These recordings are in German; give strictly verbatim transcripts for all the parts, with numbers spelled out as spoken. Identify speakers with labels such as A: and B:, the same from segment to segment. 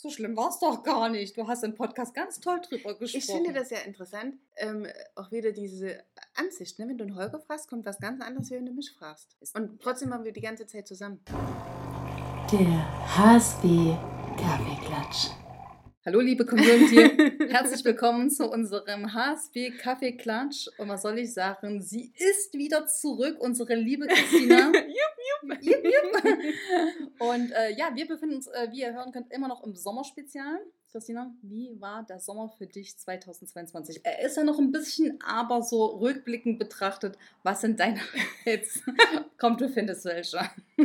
A: So schlimm war es doch gar nicht. Du hast im Podcast ganz toll drüber gesprochen.
B: Ich finde das ja interessant, ähm, auch wieder diese Ansicht. Ne? Wenn du einen Holger fragst, kommt was ganz anderes, wie wenn du mich fragst. Und trotzdem waren wir die ganze Zeit zusammen.
C: Der H S B Kaffeeklatsch.
A: Hallo liebe Community, herzlich willkommen zu unserem H S B Kaffeeklatsch. Und was soll ich sagen, sie ist wieder zurück, unsere liebe Christina.
B: jupp, jupp.
A: Jupp, jupp. Und äh, ja, wir befinden uns, äh, wie ihr hören könnt, immer noch im Sommerspezial. Christina, wie war der Sommer für dich zweitausendzweiundzwanzig? Er ist ja noch ein bisschen, aber so rückblickend betrachtet, was sind deine Hits? Komm, du findest welche.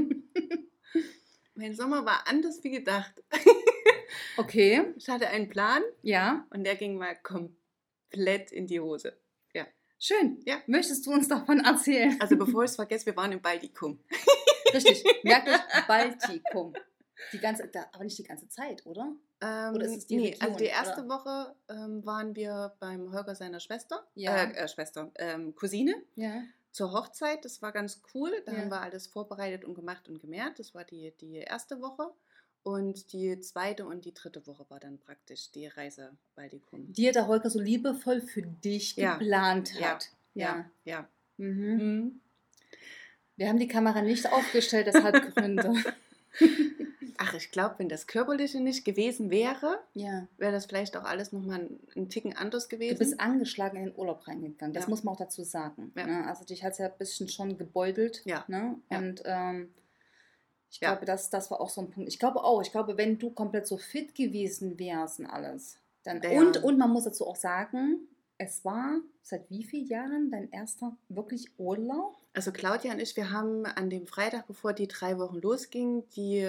B: Mein Sommer war anders wie gedacht.
A: Okay.
B: Ich hatte einen Plan.
A: Ja.
B: Und der ging mal komplett in die Hose. Ja.
A: Schön.
B: Ja.
A: Möchtest du uns davon erzählen?
B: Also bevor ich es vergesse, wir waren im Baltikum.
A: Richtig. Merkt euch, Baltikum. Die ganze, aber nicht die ganze Zeit, oder?
B: Ähm,
A: oder ist es die
B: nee,
A: Region,
B: also die erste
A: oder?
B: Woche ähm, waren wir beim Holger seiner Schwester.
A: Ja.
B: Äh, äh, Schwester, ähm, Cousine.
A: Ja.
B: Zur Hochzeit, das war ganz cool. Da
A: Ja.
B: haben wir alles vorbereitet und gemacht und gemehrt. Das war die, die erste Woche. Und die zweite und die dritte Woche war dann praktisch die Reise Baltikum.
A: Die der Holger so liebevoll für dich
B: Ja.
A: geplant
B: Ja.
A: hat.
B: Ja, ja.
A: Mhm.
B: Mhm.
A: Wir haben die Kamera nicht aufgestellt, das hat Gründe.
B: Ach, ich glaube, wenn das Körperliche nicht gewesen wäre,
A: Ja.
B: wäre das vielleicht auch alles nochmal einen Ticken anders gewesen.
A: Du bist angeschlagen in den Urlaub reingegangen, das
B: Ja.
A: muss man auch dazu sagen.
B: Ja.
A: Ne? Also dich hat es ja ein bisschen schon gebeutelt.
B: Ja.
A: Ne?
B: Ja.
A: Und ähm, ich
B: Ja.
A: glaube, das, das war auch so ein Punkt. Ich glaube auch, ich glaube, wenn du komplett so fit gewesen wärst und alles, dann.
B: Ja.
A: Und, und man muss dazu auch sagen, es war seit wie vielen Jahren dein erster wirklich Urlaub?
B: Also Claudia und ich, wir haben an dem Freitag, bevor die drei Wochen losgingen, die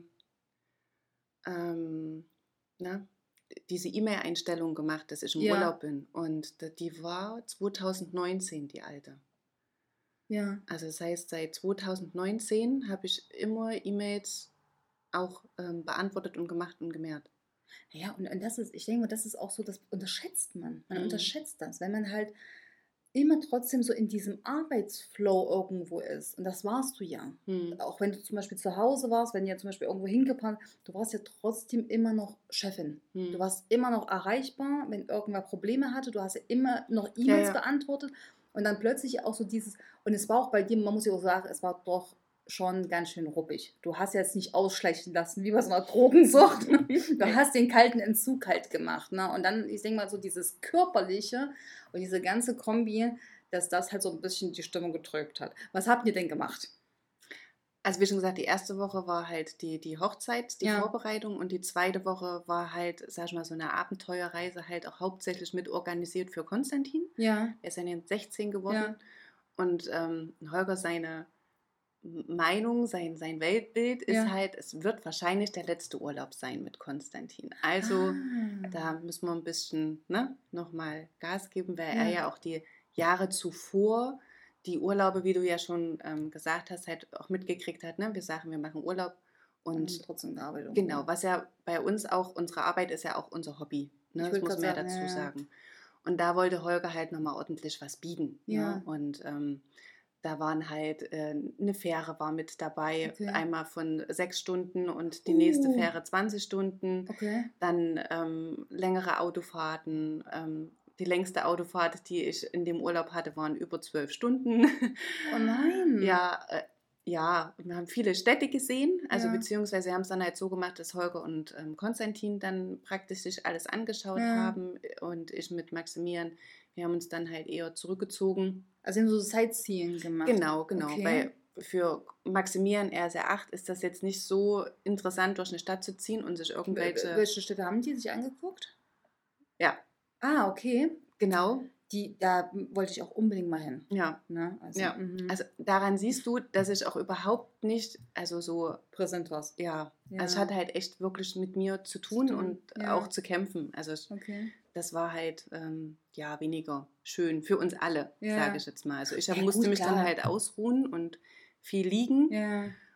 B: ähm, na, diese E-Mail-Einstellung gemacht, dass ich im
A: Ja.
B: Urlaub bin. Und die war zweitausendneunzehn, die alte.
A: Ja.
B: Also das heißt, seit zweitausendneunzehn habe ich immer E-Mails auch ähm, beantwortet und gemacht und gemehrt.
A: Ja, und, und das ist, ich denke mal, das ist auch so, das unterschätzt man. Man
B: Mhm.
A: unterschätzt das, wenn man halt immer trotzdem so in diesem Arbeitsflow irgendwo ist. Und das warst du ja.
B: Hm.
A: Auch wenn du zum Beispiel zu Hause warst, wenn ihr zum Beispiel irgendwo hingefahren, du warst ja trotzdem immer noch Chefin.
B: Hm.
A: Du warst immer noch erreichbar, wenn irgendwer Probleme hatte. Du hast ja immer noch E-Mails
B: Ja, ja.
A: beantwortet. Und dann plötzlich auch so dieses, und es war auch bei dir, man muss ja auch sagen, es war doch schon ganz schön ruppig. Du hast jetzt nicht ausschleichen lassen, wie bei so einer Drogensucht. Du hast den kalten Entzug halt gemacht. Ne? Und dann, ich denke mal, so dieses Körperliche und diese ganze Kombi, dass das halt so ein bisschen die Stimmung getrübt hat. Was habt ihr denn gemacht?
B: Also wie schon gesagt, die erste Woche war halt die, die Hochzeit, die
A: Ja.
B: Vorbereitung, und die zweite Woche war halt, sag ich mal, so eine Abenteuerreise, halt auch hauptsächlich mit organisiert für Konstantin.
A: Ja.
B: Er ist ja jetzt sechzehn geworden.
A: Ja.
B: Und ähm, Holger, seine Meinung, sein, sein Weltbild ist
A: Ja.
B: halt, es wird wahrscheinlich der letzte Urlaub sein mit Konstantin. Also
A: Ah.
B: da müssen wir ein bisschen ne, nochmal Gas geben, weil
A: Ja.
B: er ja auch die Jahre zuvor die Urlaube, wie du ja schon ähm, gesagt hast, halt auch mitgekriegt hat. Ne? Wir sagen, wir machen Urlaub.
A: Und
B: Und
A: trotzdem gearbeitet.
B: genau, was ja bei uns auch, unsere Arbeit ist ja auch unser Hobby. Ne?
A: Ich
B: Das
A: wollte
B: muss
A: grad
B: man ja
A: sagen,
B: dazu
A: ja, ja.
B: sagen. Und da wollte Holger halt nochmal ordentlich was bieten.
A: Ja.
B: Ne? Und ähm, da waren halt, äh, eine Fähre war mit dabei,
A: Okay.
B: einmal von sechs Stunden und die nächste
A: Uh.
B: Fähre zwanzig Stunden.
A: Okay.
B: Dann ähm, längere Autofahrten. Ähm, die längste Autofahrt, die ich in dem Urlaub hatte, waren über zwölf Stunden.
A: Oh nein.
B: Ja, äh, ja, wir haben viele Städte gesehen, also
A: Ja.
B: beziehungsweise haben es dann halt so gemacht, dass Holger und ähm, Konstantin dann praktisch sich alles angeschaut
A: Ja.
B: haben, und ich mit Maximilian, wir haben uns dann halt eher zurückgezogen.
A: Also haben so Sightseeing gemacht.
B: Genau, genau,
A: Okay.
B: weil für Maximilian, er ist ja acht, ist das jetzt nicht so interessant, durch eine Stadt zu ziehen und sich irgendwelche...
A: Welche Städte haben die sich angeguckt?
B: Ja,
A: Ah, okay.
B: genau,
A: Die, da wollte ich auch unbedingt mal hin.
B: ja.
A: Ne? Also,
B: Ja,
A: mhm.
B: also daran siehst du, dass ich auch überhaupt nicht, also so,
A: präsent war's.
B: ja,
A: Ja.
B: also es hat halt echt wirklich mit mir zu tun,
A: tun,
B: und
A: ja.
B: auch zu kämpfen. Also ich,
A: Okay.
B: das war halt, ähm, ja, weniger schön für uns alle,
A: Ja.
B: sage ich jetzt mal. Also ich
A: Ja,
B: musste
A: gut,
B: mich dann
A: klar.
B: halt ausruhen und viel liegen,
A: Ja.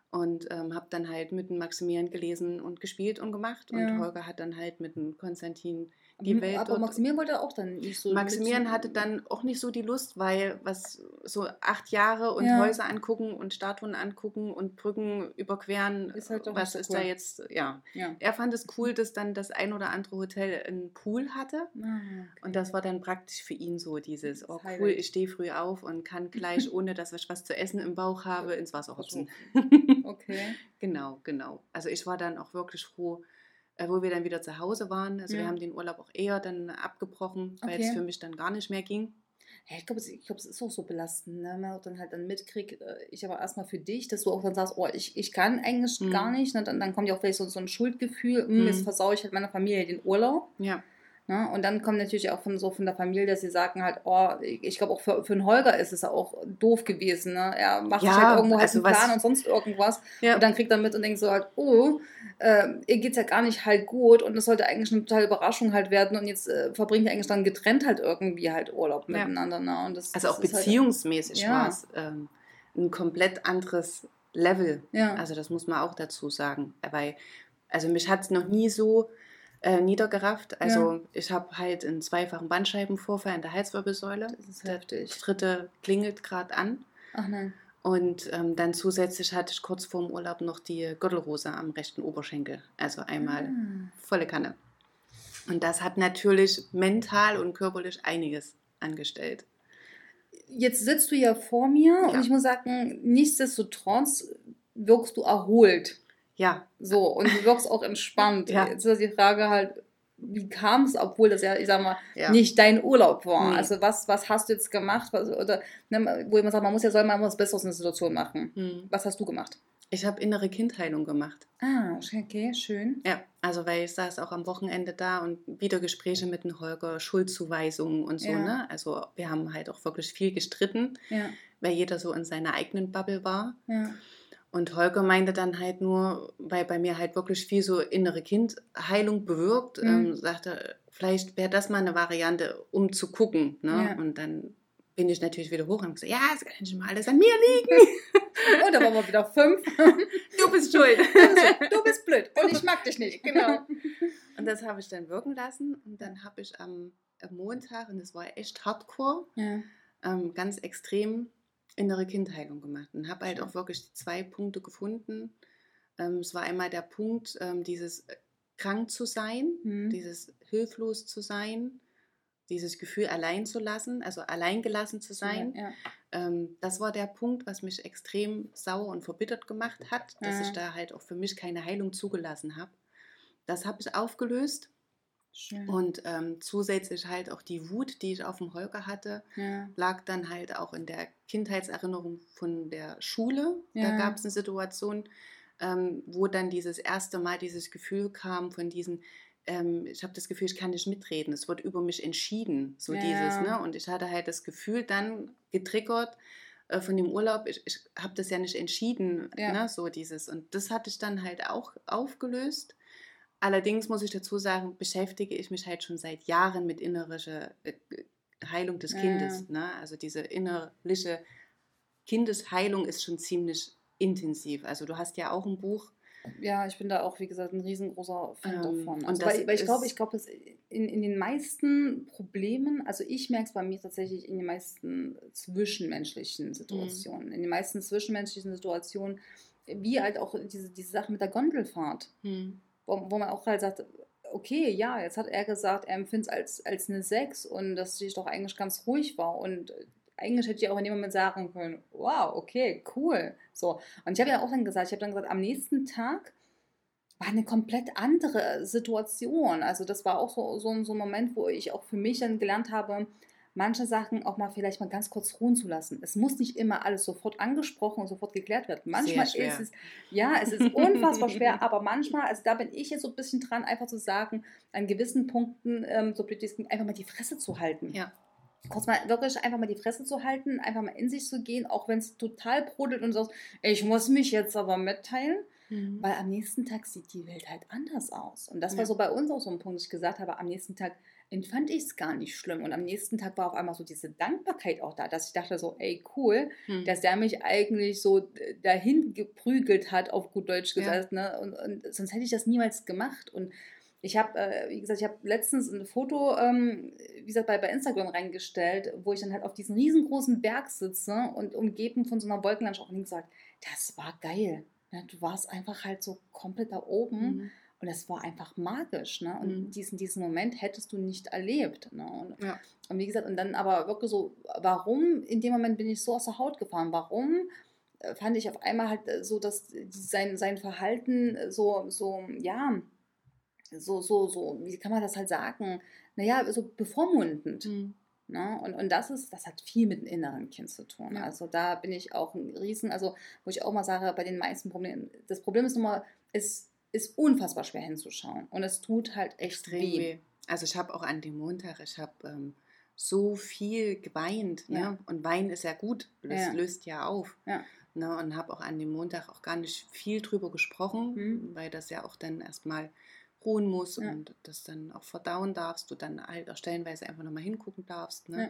B: Und ähm, habe dann halt mit dem Maximilian gelesen und gespielt und gemacht. Und
A: Ja.
B: Holger hat dann halt mit dem Konstantin die
A: Mhm,
B: Welt
A: aber
B: dort.
A: Maximilian wollte auch dann nicht so
B: Maximilian
A: mit-
B: hatte dann auch nicht so die Lust, weil was so acht Jahre und
A: Ja.
B: Häuser angucken und Statuen angucken und Brücken überqueren,
A: Ist halt doch
B: was
A: nicht so
B: ist
A: cool.
B: da jetzt, ja.
A: Ja.
B: Er fand es cool, dass dann das ein oder andere Hotel einen Pool hatte.
A: Ah, okay.
B: Und das war dann praktisch für ihn so dieses,
A: Das
B: oh cool,
A: Highlight.
B: ich stehe früh auf und kann gleich, ohne dass ich was zu essen im Bauch habe, ins Wasser hopsen.
A: Okay.
B: Genau, genau. Also ich war dann auch wirklich froh, äh, wo wir dann wieder zu Hause waren. Also
A: Ja.
B: wir haben den Urlaub auch eher dann abgebrochen, weil es
A: Okay.
B: für mich dann gar nicht mehr ging.
A: Ja, ich glaube, es, ich glaub, es ist auch so belastend, ne? Wenn man dann halt dann mitkriegt, äh, ich aber erstmal für dich, dass du auch dann sagst, oh, ich, ich kann eigentlich
B: Mhm.
A: gar nicht. Ne? Dann, dann kommt ja auch vielleicht so, so ein Schuldgefühl, hm, jetzt
B: Mhm.
A: versaue ich halt meiner Familie den Urlaub.
B: Ja,
A: Ne? Und dann kommt natürlich auch von so von der Familie, dass sie sagen halt, oh, ich, ich glaube auch für, für einen Holger ist es auch doof gewesen. Ne? Er macht sich
B: Ja,
A: halt irgendwo halt
B: also
A: einen Plan
B: was-
A: und sonst irgendwas.
B: ja.
A: Und dann kriegt er mit und denkt so halt, oh, äh, ihr geht's ja gar nicht halt gut und das sollte eigentlich eine totale Überraschung halt werden und jetzt äh, verbringt ihr eigentlich dann getrennt halt irgendwie halt Urlaub
B: Ja.
A: miteinander. Ne? Und das,
B: Also
A: das
B: auch
A: ist halt-
B: beziehungsmäßig
A: Ja.
B: war es ähm, ein komplett anderes Level.
A: Ja.
B: Also das muss man auch dazu sagen. Weil, also mich hat es noch nie so äh, niedergerafft. Also
A: Ja.
B: ich habe halt einen zweifachen Bandscheibenvorfall in der Halswirbelsäule.
A: Das ist
B: Der
A: heftig.
B: dritte klingelt gerade an.
A: Ach nein.
B: Und ähm, dann zusätzlich hatte ich kurz vor dem Urlaub noch die Gürtelrose am rechten Oberschenkel. Also einmal
A: Ah.
B: volle Kanne. Und das hat natürlich mental und körperlich einiges angestellt.
A: Jetzt sitzt du ja vor mir
B: Ja.
A: und ich muss sagen, nichtsdestotrotz wirkst du erholt.
B: Ja,
A: So, und du wirkst auch entspannt.
B: Ja.
A: Jetzt ist die Frage halt, wie kam es, obwohl das ja, ich sag mal,
B: ja.
A: nicht dein Urlaub war.
B: Nee.
A: Also was, was hast du jetzt gemacht? Was, oder, ne, wo man sagt, man muss ja soll mal was Besseres in der Situation machen.
B: Hm.
A: Was hast du gemacht?
B: Ich habe innere Kindheilung gemacht.
A: Ah, okay, schön.
B: Ja, also weil ich saß auch am Wochenende da und wieder Gespräche mit dem Holger, Schuldzuweisungen und so.
A: Ja.
B: Ne? Also wir haben halt auch wirklich viel gestritten,
A: Ja,
B: weil jeder so in seiner eigenen Bubble war.
A: ja.
B: Und Holger meinte dann halt nur, weil bei mir halt wirklich viel so innere Kindheilung bewirkt,
A: Mhm.
B: ähm, sagte, vielleicht wäre das mal eine Variante, um zu gucken. Ne?
A: Ja.
B: Und dann bin ich natürlich wieder hoch und habe gesagt, ja, es kann nicht mal alles an mir liegen.
A: Und da waren wir wieder fünf.
B: Du bist schuld.
A: Du bist blöd und ich mag dich nicht. Genau.
B: Und das habe ich dann wirken lassen. Und dann habe ich am, am Montag, und das war echt hardcore,
A: Ja.
B: ähm, ganz extrem innere Kindheilung gemacht. Und habe halt
A: Schön.
B: auch wirklich die zwei Punkte gefunden. Ähm, es war einmal der Punkt, ähm, dieses äh, krank zu sein,
A: Mhm.
B: dieses hilflos zu sein, dieses Gefühl allein zu lassen, also alleingelassen zu sein.
A: Ja.
B: Ähm, das war der Punkt, was mich extrem sauer und verbittert gemacht hat, dass
A: Ja.
B: ich da halt auch für mich keine Heilung zugelassen habe. Das habe ich aufgelöst.
A: Schön.
B: Und ähm, zusätzlich halt auch die Wut, die ich auf dem Holger hatte,
A: Ja.
B: lag dann halt auch in der Kindheitserinnerung von der Schule. Da
A: Ja.
B: gab es eine Situation, ähm, wo dann dieses erste Mal dieses Gefühl kam von diesen, ähm, ich habe das Gefühl, ich kann nicht mitreden, es wird über mich entschieden, so
A: Ja.
B: dieses, ne? Und ich hatte halt das Gefühl dann getriggert äh, von dem Urlaub, ich, ich habe das ja nicht entschieden,
A: Ja.
B: ne? So dieses. Und das hatte ich dann halt auch aufgelöst. Allerdings muss ich dazu sagen, beschäftige ich mich halt schon seit Jahren mit innerischer äh, Heilung des
A: Ja.
B: Kindes. Ne? Also diese innerliche Kindesheilung ist schon ziemlich intensiv. Also du hast ja auch ein Buch.
A: Ja, ich bin da auch, wie gesagt, ein riesengroßer Fan
B: Ähm,
A: davon.
B: und
A: Also,
B: das
A: weil, weil ich glaube,
B: ist-
A: ich glaube, dass in, in den meisten Problemen, also ich merke es bei mir tatsächlich in den meisten zwischenmenschlichen Situationen, in den meisten zwischenmenschlichen Situationen, wie halt auch diese, diese Sache mit der Gondelfahrt,
B: Hm.
A: wo, wo man auch halt sagt, okay, ja, jetzt hat er gesagt, er empfindet es als, als eine sechs und dass ich doch eigentlich ganz ruhig war und eigentlich hätte ich auch in dem Moment sagen können, wow, okay, cool. So. Und ich habe ja auch dann gesagt, ich habe dann gesagt, am nächsten Tag war eine komplett andere Situation. Also das war auch so, so, so ein Moment, wo ich auch für mich dann gelernt habe, manche Sachen auch mal vielleicht mal ganz kurz ruhen zu lassen. Es muss nicht immer alles sofort angesprochen und sofort geklärt werden. Manchmal
B: Sehr
A: ist
B: schwer.
A: es, ja, es ist unfassbar schwer, aber manchmal, also da bin ich jetzt so ein bisschen dran, einfach zu sagen, an gewissen Punkten, ähm, so blöd es klingt, einfach mal die Fresse zu halten.
B: Ja.
A: Kurz mal wirklich einfach mal die Fresse zu halten, einfach mal in sich zu gehen, auch wenn es total brodelt und so, ich muss mich jetzt aber mitteilen.
B: Mhm.
A: weil am nächsten Tag sieht die Welt halt anders aus. Und das
B: Ja.
A: war so bei uns auch so ein Punkt, dass ich gesagt habe, am nächsten Tag empfand ich es gar nicht schlimm. Und am nächsten Tag war auf einmal so diese Dankbarkeit auch da, dass ich dachte so, ey, cool,
B: Mhm.
A: dass der mich eigentlich so dahin geprügelt hat, auf gut Deutsch
B: Ja.
A: gesagt. Ne? Und, und sonst hätte ich das niemals gemacht. Und ich habe, äh, wie gesagt, ich habe letztens ein Foto, ähm, wie gesagt, bei, bei Instagram reingestellt, wo ich dann halt auf diesem riesengroßen Berg sitze und umgeben von so einer Wolkenlandschaft und gesagt, das war geil. Ne? Du warst einfach halt so komplett da oben.
B: Mhm.
A: Und das war einfach magisch, ne? Und
B: Mhm.
A: diesen, diesen Moment hättest du nicht erlebt, ne? Und,
B: Ja.
A: und wie gesagt, und dann aber wirklich so, warum in dem Moment bin ich so aus der Haut gefahren? Warum äh, fand ich auf einmal halt äh, so, dass die- sein, sein Verhalten äh, so, so, ja, so, so, so, wie kann man das halt sagen? Naja, so bevormundend.
B: Mhm.
A: Ne? Und, und das ist, das hat viel mit dem inneren Kind zu tun.
B: Ja.
A: Also da bin ich auch ein Riesen, also wo ich auch mal sage, bei den meisten Problemen, das Problem ist nun mal, es ist unfassbar schwer hinzuschauen. Und es tut halt echt
B: Extrem
A: weh.
B: weh. Also ich habe auch an dem Montag, ich habe ähm, so viel geweint. Ne?
A: Ja.
B: Und Weinen ist ja gut, das
A: Ja.
B: löst ja auf.
A: Ja.
B: Ne? Und habe auch an dem Montag auch gar nicht viel drüber gesprochen,
A: Mhm.
B: weil das ja auch dann erstmal ruhen muss
A: Ja.
B: und das dann auch verdauen darfst, du dann halt auch stellenweise einfach nochmal hingucken darfst. Ne?
A: Ja.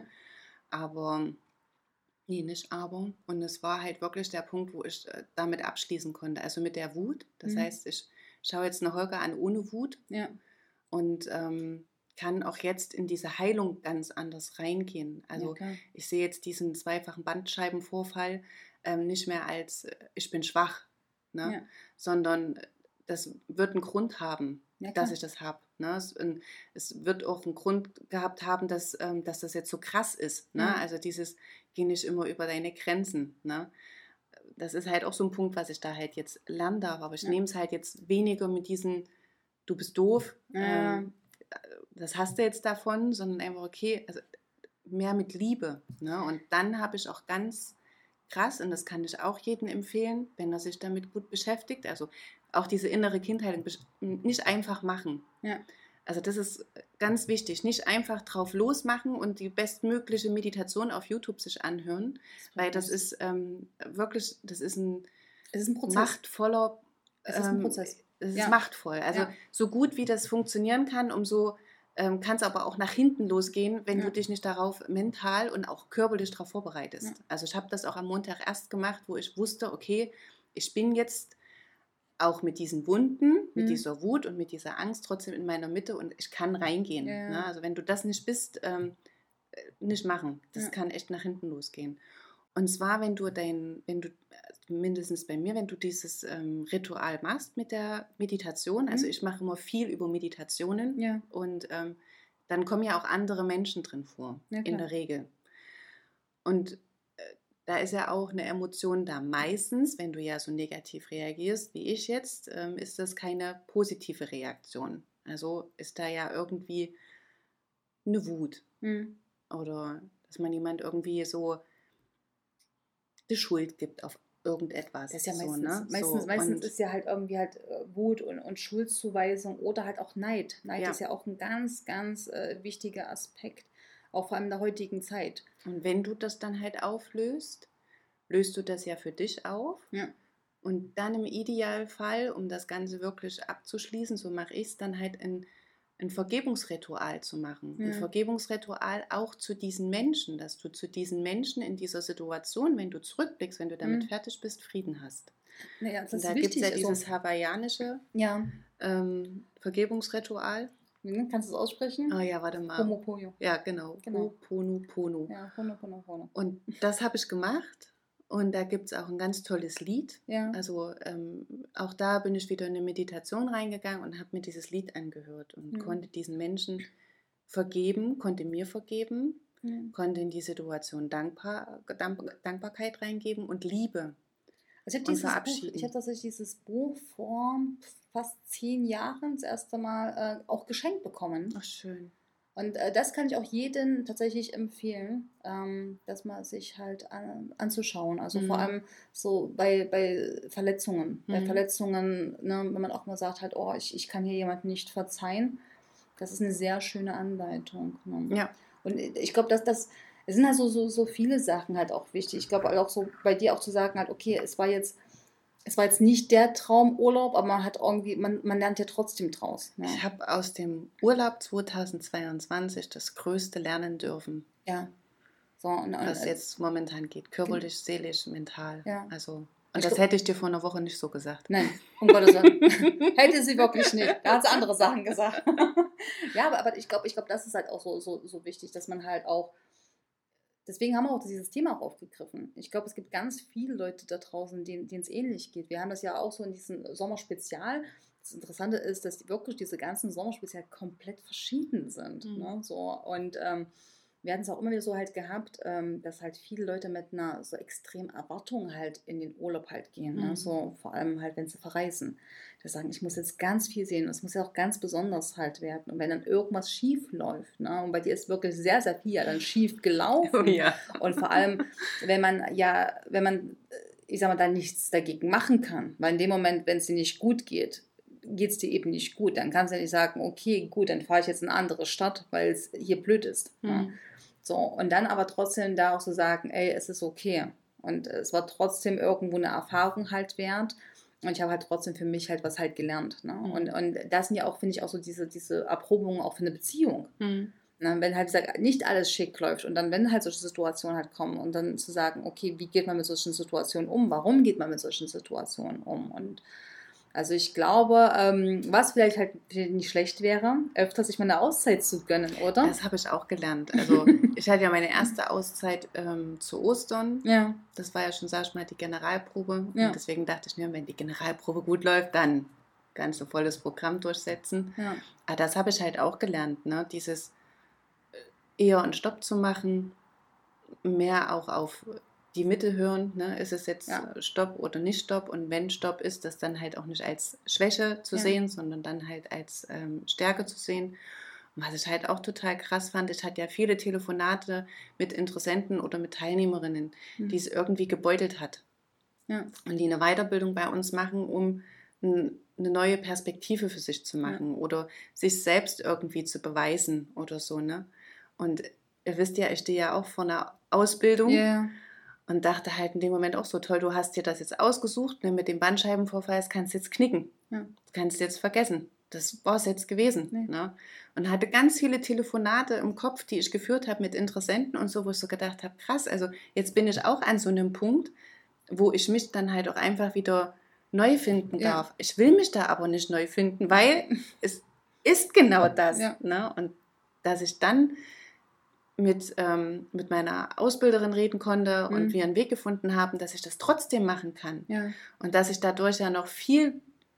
B: Aber, nee, nicht aber. Und es war halt wirklich der Punkt, wo ich äh, damit abschließen konnte, also mit der Wut. Das
A: Mhm.
B: heißt, ich schaue jetzt eine Holger an ohne Wut
A: Ja.
B: und ähm, kann auch jetzt in diese Heilung ganz anders reingehen.
A: Ja,
B: Also
A: klar.
B: ich sehe jetzt diesen zweifachen Bandscheibenvorfall ähm, nicht mehr als äh, ich bin schwach, ne?
A: Ja.
B: Sondern äh, das wird einen Grund haben,
A: Ja,
B: dass
A: klar.
B: ich das habe. Ne? Es, und es wird auch einen Grund gehabt haben, dass, ähm, dass das jetzt so krass ist. Ne?
A: Mhm.
B: Also dieses, geh nicht immer über deine Grenzen. Ne? Das ist halt auch so ein Punkt, was ich da halt jetzt lernen darf. Aber ich
A: Ja.
B: nehme es halt jetzt weniger mit diesen, du bist doof,
A: Ja.
B: ähm, das hast du jetzt davon, sondern einfach, okay, also mehr mit Liebe. Ne? Und dann habe ich auch ganz krass, und das kann ich auch jedem empfehlen, wenn er sich damit gut beschäftigt, also auch diese innere Kindheit nicht einfach machen.
A: Ja.
B: Also das ist ganz wichtig, nicht einfach drauf losmachen und die bestmögliche Meditation auf YouTube sich anhören, weil das ist ähm, wirklich, das ist ein,
A: Es ist ein Prozess.
B: machtvoller,
A: Es ist ein
B: ähm,
A: Prozess.
B: es ist
A: Ja.
B: machtvoll. Also
A: Ja.
B: so gut wie das funktionieren kann, umso ähm, kann es aber auch nach hinten losgehen, wenn
A: Ja.
B: du dich nicht darauf mental und auch körperlich darauf vorbereitest.
A: Ja.
B: Also ich habe das auch am Montag erst gemacht, wo ich wusste, okay, ich bin jetzt auch mit diesen Wunden, mit
A: Mhm.
B: dieser Wut und mit dieser Angst trotzdem in meiner Mitte und ich kann reingehen.
A: Ja.
B: Ne? Also wenn du das nicht bist, ähm, äh, nicht machen. Das
A: Ja.
B: kann echt nach hinten losgehen. Und zwar, wenn du dein, wenn du, mindestens bei mir, wenn du dieses ähm, Ritual machst mit der Meditation, also
A: Mhm.
B: ich mache immer viel über Meditationen
A: Ja.
B: und ähm, dann kommen ja auch andere Menschen drin vor,
A: Ja,
B: in
A: klar.
B: der Regel. Und äh, da ist ja auch eine Emotion da. Meistens, wenn du ja so negativ reagierst, wie ich jetzt, ähm, ist das keine positive Reaktion. Also ist da ja irgendwie eine Wut
A: Mhm.
B: oder dass man jemand irgendwie so die Schuld gibt auf irgendetwas.
A: Das ist ja
B: so,
A: meistens,
B: ne?
A: meistens,
B: so,
A: meistens
B: und,
A: ist ja halt irgendwie halt äh, Wut und, und Schuldzuweisung oder halt auch Neid. Neid
B: Ja.
A: ist ja auch ein ganz, ganz äh, wichtiger Aspekt, auch vor allem in der heutigen Zeit.
B: und wenn du das dann halt auflöst, löst du das ja für dich auf.
A: Ja.
B: Und dann im Idealfall, um das Ganze wirklich abzuschließen, so mache ich es, dann halt ein, ein Vergebungsritual zu machen. Ein
A: Ja.
B: Vergebungsritual auch zu diesen Menschen, dass du zu diesen Menschen in dieser Situation, wenn du zurückblickst, wenn du damit
A: Mhm.
B: fertig bist, Frieden hast.
A: Naja, das
B: Und
A: ist
B: da gibt es
A: wichtig.
B: ja
A: also,
B: dieses hawaiianische
A: ja.
B: ähm, Vergebungsritual.
A: Hm, kannst du es aussprechen?
B: Oh ja, warte mal.
A: Homopoyo.
B: Ja, genau.
A: Genau.
B: Ho'oponopono.
A: Ja, Honopono.
B: Und das habe ich gemacht. Und da gibt es auch ein ganz tolles Lied.
A: Ja.
B: Also ähm, auch da bin ich wieder in eine Meditation reingegangen und habe mir dieses Lied angehört und
A: Mhm.
B: konnte diesen Menschen vergeben, konnte mir vergeben,
A: Ja.
B: konnte in die Situation Dankbar, Dank, Dankbarkeit reingeben und Liebe.
A: Also ich habe
B: Und
A: dieses Buch,
B: verabschieden.
A: ich habe tatsächlich dieses Buch vor fast zehn Jahren das erste Mal äh, auch geschenkt bekommen.
B: Ach, schön.
A: Und äh, das kann ich auch jedem tatsächlich empfehlen, ähm, dass man sich halt an, anzuschauen. Also
B: Mhm.
A: vor allem so bei, bei Verletzungen. Bei
B: Mhm.
A: Verletzungen, ne, wenn man auch mal sagt halt, oh, ich, ich kann hier jemandem nicht verzeihen. Das ist eine sehr schöne Anleitung. Ne?
B: Ja.
A: Und ich glaube, dass das, es sind halt so, so, so viele Sachen halt auch wichtig. Ich glaube auch so bei dir auch zu sagen halt, okay, es war jetzt, es war jetzt nicht der Traumurlaub, aber man hat irgendwie, man, man lernt ja trotzdem draus. Ne?
B: Ich habe aus dem Urlaub zweitausendzweiundzwanzig das Größte lernen dürfen,
A: Ja. So, und, und,
B: was jetzt momentan geht. Körperlich, seelisch, mental.
A: Ja.
B: Also, und
A: Ich
B: das
A: glaub-
B: hätte ich dir vor einer Woche nicht so gesagt.
A: Nein, um Gottes Willen. Hätte sie wirklich nicht. Da hat sie andere Sachen gesagt. Ja, aber, aber ich glaube, ich glaub, das ist halt auch so, so, so wichtig, dass man halt auch, deswegen haben wir auch dieses Thema auch aufgegriffen. Ich glaube, es gibt ganz viele Leute da draußen, denen denen es ähnlich geht. Wir haben das ja auch so in diesem Sommerspezial. Das Interessante ist, dass die, wirklich diese ganzen Sommerspezial komplett verschieden sind.
B: Mhm.
A: Ne? So, und ähm, wir hatten es auch immer wieder so halt gehabt, ähm, dass halt viele Leute mit einer so extremen Erwartung halt in den Urlaub halt gehen. Ne?
B: Mhm.
A: So, vor allem halt, wenn sie verreisen. Die sagen, ich muss jetzt ganz viel sehen. Es muss ja auch ganz besonders halt werden. Und wenn dann irgendwas schief läuft, ne? Und bei dir ist wirklich sehr, sehr viel ja dann schief gelaufen.
B: Oh ja.
A: Und vor allem, wenn man ja, wenn man, ich sag mal, da nichts dagegen machen kann, weil in dem Moment, wenn es dir nicht gut geht, geht es dir eben nicht gut. Dann kannst du ja nicht sagen, okay, gut, dann fahre ich jetzt in eine andere Stadt, weil es hier blöd ist. Ne?
B: Mhm.
A: So, und dann aber trotzdem da auch so sagen, ey, es ist okay. Und es war trotzdem irgendwo eine Erfahrung halt wert. Und ich habe halt trotzdem für mich halt was halt gelernt. Ne?
B: Mhm.
A: Und, und das sind ja auch, finde ich, auch so diese, diese Erprobungen auch für eine Beziehung.
B: Mhm.
A: Na, wenn halt gesagt, nicht alles schick läuft und dann, wenn halt solche Situationen halt kommen und dann zu sagen, okay, wie geht man mit solchen Situationen um? Warum geht man mit solchen Situationen um? Und also ich glaube, ähm, was vielleicht halt nicht schlecht wäre, öfter sich mal eine Auszeit zu gönnen, oder?
B: Das habe ich auch gelernt. Also ich hatte ja meine erste Auszeit ähm, zu Ostern.
A: Ja.
B: Das war ja schon, sag ich mal, die Generalprobe.
A: Ja.
B: Und deswegen dachte ich mir, wenn die Generalprobe gut läuft, dann kannst du volles Programm durchsetzen.
A: Ja.
B: Aber das habe ich halt auch gelernt, ne? Dieses eher einen Stopp zu machen, mehr auch auf die Mitte hören, ne? Ist es jetzt
A: Ja.
B: Stopp oder nicht Stopp? Und wenn Stopp ist, das dann halt auch nicht als Schwäche zu
A: Ja.
B: sehen, sondern dann halt als ähm, Stärke zu sehen. Und was ich halt auch total krass fand, ich hatte ja viele Telefonate mit Interessenten oder mit Teilnehmerinnen,
A: Mhm.
B: die es irgendwie gebeutelt hat.
A: Ja.
B: Und die eine Weiterbildung bei uns machen, um n- eine neue Perspektive für sich zu machen oder sich selbst irgendwie zu beweisen oder so, ne? Und ihr wisst ja, ich stehe ja auch vor einer Ausbildung
A: Ja.
B: und dachte halt in dem Moment auch so, toll, du hast dir das jetzt ausgesucht, ne? Mit dem Bandscheibenvorfall, das kannst du jetzt knicken.
A: Ja.
B: Das kannst du jetzt vergessen. Das war es jetzt gewesen.
A: Nee.
B: Ne? Und hatte ganz viele Telefonate im Kopf, die ich geführt habe mit Interessenten und so, wo ich so gedacht habe, krass, also jetzt bin ich auch an so einem Punkt, wo ich mich dann halt auch einfach wieder neu finden
A: Ja.
B: darf. Ich will mich da aber nicht neu finden, weil es ist genau das.
A: Ja.
B: Ne? Und dass ich dann mit, ähm, mit meiner Ausbilderin reden konnte
A: Mhm.
B: und wir einen Weg gefunden haben, dass ich das trotzdem machen kann.
A: Ja.
B: Und dass ich dadurch ja noch viel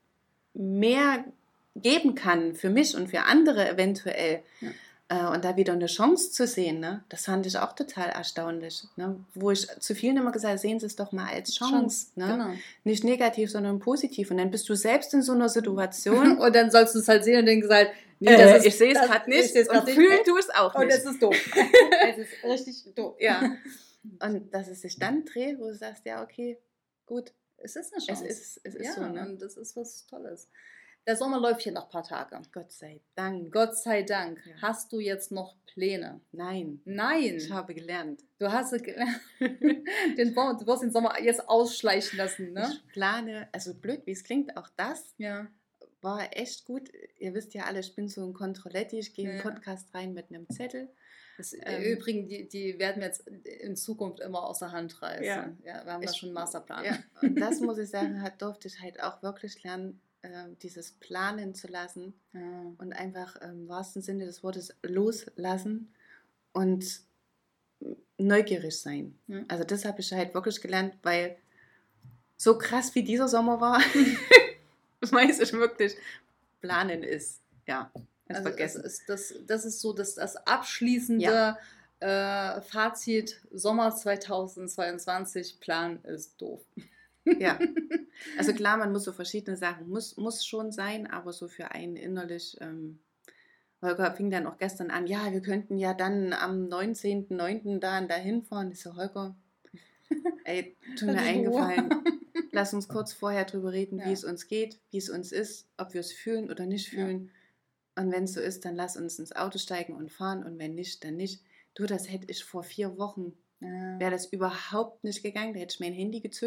B: mehr geben kann für mich und für andere eventuell.
A: Ja.
B: Äh, und da wieder eine Chance zu sehen, ne? Das fand ich auch total erstaunlich. Ne? Wo ich zu vielen immer gesagt habe, sehen Sie es doch mal als Chance. Ne?
A: Genau.
B: Nicht negativ, sondern positiv. Und dann bist du selbst in so einer Situation.
A: Und dann sollst du es halt sehen und denken halt, nee,
B: äh,
A: das ist,
B: ich sehe es
A: das-
B: gerade
A: ich
B: nicht
A: sehe es
B: und
A: grad nicht.
B: fühlen tu es auch
A: Und
B: nicht.
A: es ist doof. Es ist richtig doof.
B: Ja. Und dass es sich dann dreht, wo du sagst, ja, okay, gut,
A: Es ist eine
B: es
A: Chance.
B: ist, es ist
A: ja,
B: so, ne?
A: und das ist was Tolles. Der Sommer läuft hier noch ein paar Tage.
B: Gott sei Dank.
A: Gott sei Dank.
B: Ja.
A: Hast du jetzt noch Pläne?
B: Nein,
A: Nein.
B: ich habe gelernt.
A: Du hast ge- den, Sommer- du wirst den Sommer jetzt ausschleichen lassen, ne?
B: Ich plane, also blöd wie es klingt, auch das
A: Ja.
B: war echt gut. Ihr wisst ja alle, ich bin so ein Kontrolletti, ich gehe in den
A: Ja.
B: Podcast rein mit einem Zettel.
A: Das,
B: Ähm.
A: Übrigens, die, die werden wir jetzt in Zukunft immer aus der Hand reißen.
B: Ja.
A: Ja, wir haben da
B: Ich-
A: schon einen Masterplan.
B: Ja, und das muss ich sagen, hat, durfte ich halt auch wirklich lernen, äh, dieses Planen zu lassen
A: Ja.
B: und einfach ähm, im wahrsten Sinne des Wortes loslassen und neugierig sein.
A: Ja.
B: Also das habe ich halt wirklich gelernt, weil so krass wie dieser Sommer war, weiß ich wirklich, planen ist, ja, ist
A: Also
B: vergessen.
A: es ist das, das ist so das, das abschließende
B: Ja.
A: äh, Fazit Sommer zweitausendzweiundzwanzig, Plan ist doof.
B: Ja, also klar, man muss so verschiedene Sachen, muss, muss schon sein, aber so für einen innerlich, ähm, Holger fing dann auch gestern an, ja, wir könnten ja dann am neunzehnten neunten da und da hinfahren. Ich so, Holger, ey, tu mir
A: Das ist
B: eingefallen, lass uns kurz vorher drüber reden,
A: Ja.
B: wie es uns geht, wie es uns ist, ob wir es fühlen oder nicht fühlen. Und wenn es so ist, dann lass uns ins Auto steigen und fahren und wenn nicht, dann nicht. Du, das hätte ich vor vier Wochen,
A: Ja.
B: wäre das überhaupt nicht gegangen, da hätte ich mein Handy gezückt,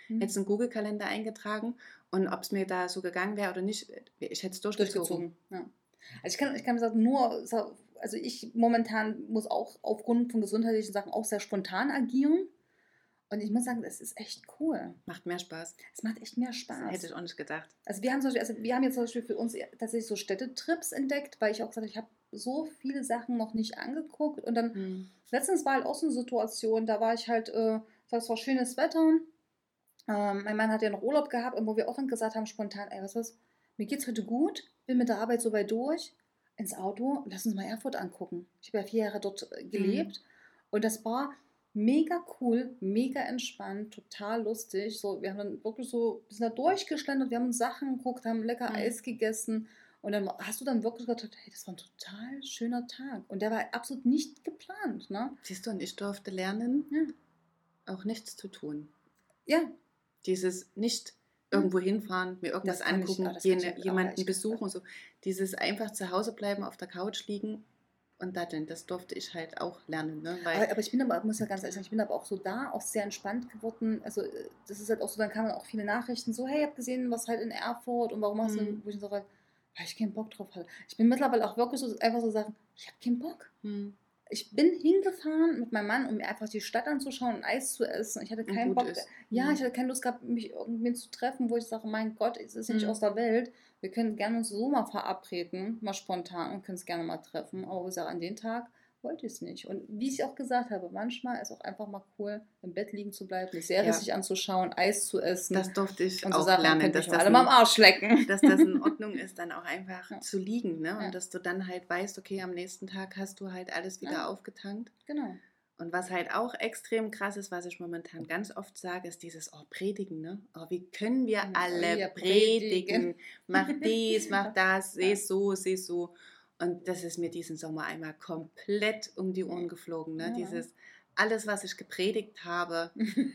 A: Hm.
B: Jetzt einen Google-Kalender eingetragen und ob es mir da so gegangen wäre oder nicht, ich hätte es durchgezogen.
A: durchgezogen. Ja. Also ich kann, ich kann sagen, nur, also ich momentan muss auch aufgrund von gesundheitlichen Sachen auch sehr spontan agieren. Und ich muss sagen, das ist echt cool.
B: Macht mehr Spaß.
A: Es macht echt mehr
B: Das
A: Spaß.
B: hätte ich auch nicht gedacht.
A: Also wir haben zum Beispiel, also wir haben jetzt zum Beispiel für uns tatsächlich so Städtetrips entdeckt, weil ich auch gesagt habe, ich habe so viele Sachen noch nicht angeguckt. Und dann,
B: Hm.
A: letztens war halt auch so eine Situation, da war ich halt, äh, es war schönes Wetter. Ähm, mein Mann hat ja noch Urlaub gehabt und wo wir auch dann gesagt haben, spontan, ey, was ist, mir geht's heute gut, bin mit der Arbeit so weit durch, ins Auto, lass uns mal Erfurt angucken. Ich habe ja vier Jahre dort äh, gelebt und das war mega cool, mega entspannt, total lustig. So, wir haben dann wirklich so, wir sind da durchgeschlendert, wir haben uns Sachen geguckt, haben lecker
B: Mhm.
A: Eis gegessen und dann hast du dann wirklich gedacht, hey, das war ein total schöner Tag und der war absolut nicht geplant, ne?
B: Siehst du, und ich durfte lernen,
A: Ja,
B: auch nichts zu tun.
A: ja.
B: Dieses nicht irgendwo hinfahren, mir irgendwas
A: Das kann ich-
B: angucken,
A: ah, das kann ich
B: jene,
A: auch
B: jemanden
A: echt
B: besuchen und so. Dieses einfach zu Hause bleiben, auf der Couch liegen und daddeln, das durfte ich halt auch lernen. Ne? Weil,
A: Aber, aber ich bin aber, muss ja ganz ehrlich sagen, ich bin aber auch so da, auch sehr entspannt geworden. Also äh, das ist halt auch so, dann kamen auch viele Nachrichten so, hey, ich habe gesehen, was halt in Erfurt und warum hast du,
B: Hm.
A: wo ich so sage, weil ich keinen Bock drauf hatte. Ich bin mittlerweile auch wirklich so, einfach so sagen, ich habe keinen Bock.
B: hm,
A: Ich bin hingefahren mit meinem Mann, um mir einfach die Stadt anzuschauen und Eis zu essen. Ich hatte
B: Und
A: keinen
B: gut
A: Bock.
B: ist.
A: Ja,
B: Mhm.
A: ich hatte keine Lust gehabt, mich irgendwen zu treffen, wo ich sage, mein Gott, es ist ja nicht
B: Mhm.
A: aus der Welt. Wir können gerne uns so mal verabreden, mal spontan und können es gerne mal treffen. Aber ich sage, an den Tag wollte ich es nicht. Und wie ich auch gesagt habe, manchmal ist auch einfach mal cool, im Bett liegen zu bleiben, eine Serie
B: Ja.
A: sich anzuschauen, Eis zu essen.
B: Das durfte ich
A: und so
B: auch
A: Sachen
B: lernen,
A: könnt
B: dass
A: ihr
B: das,
A: alle mal am
B: ein,
A: Arsch lecken.
B: dass das in Ordnung ist, dann auch einfach
A: Ja.
B: zu liegen. Ne? Und
A: Ja.
B: dass du dann halt weißt, okay, am nächsten Tag hast du halt alles wieder
A: Ja.
B: aufgetankt.
A: Genau.
B: Und was halt auch extrem krass ist, was ich momentan ganz oft sage, ist dieses, oh, Predigen, ne? Oh, wie können wir
A: Oh,
B: alle
A: ja,
B: predigen?
A: predigen.
B: Mach dies, mach das,
A: Ja.
B: seh so, seh so. Und das ist mir diesen Sommer einmal komplett um die Ohren geflogen, ne?
A: Ja.
B: Dieses, alles, was ich gepredigt habe.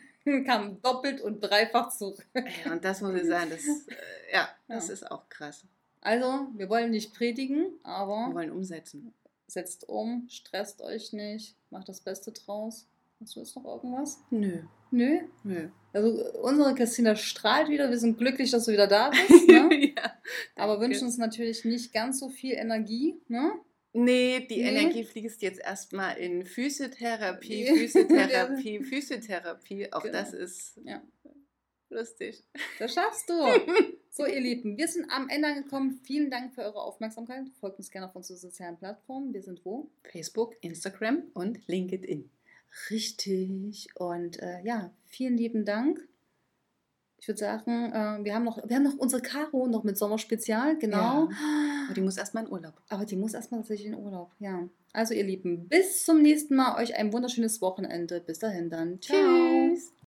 A: Kam doppelt und dreifach zurück.
B: Ey, und das muss ich sagen, das, äh, ja, das
A: Ja.
B: ist auch krass.
A: Also, wir wollen nicht predigen,
B: Wir
A: aber
B: wollen umsetzen.
A: setzt um, stresst euch nicht, macht das Beste draus. Hast du jetzt noch irgendwas?
B: Nö,
A: Nö.
B: nö.
A: Also unsere Christina strahlt wieder. Wir sind glücklich, dass du wieder da bist. Ne?
B: Ja,
A: Aber
B: danke.
A: wünschen uns natürlich nicht ganz so viel Energie. Ne?
B: Nee, die
A: Nee.
B: Energie fließt jetzt erstmal in Physiotherapie,
A: Nee.
B: Physiotherapie, Physiotherapie. Auch
A: Genau.
B: das ist
A: Ja.
B: lustig.
A: Das schaffst du. So, ihr Lieben, wir sind am Ende angekommen. Vielen Dank für eure Aufmerksamkeit. Folgt uns gerne auf unseren sozialen Plattformen. Wir sind wo?
B: Facebook, Instagram und LinkedIn.
A: Richtig. Und äh, ja, vielen lieben Dank. Ich würde sagen, äh, wir haben noch, wir haben noch unsere Caro noch mit Sommerspezial, genau.
B: Aber die muss erstmal in Urlaub.
A: Aber die muss erstmal tatsächlich in Urlaub, ja. Also ihr Lieben, bis zum nächsten Mal. Euch ein wunderschönes Wochenende. Bis dahin dann. Ciao.
B: Tschüss.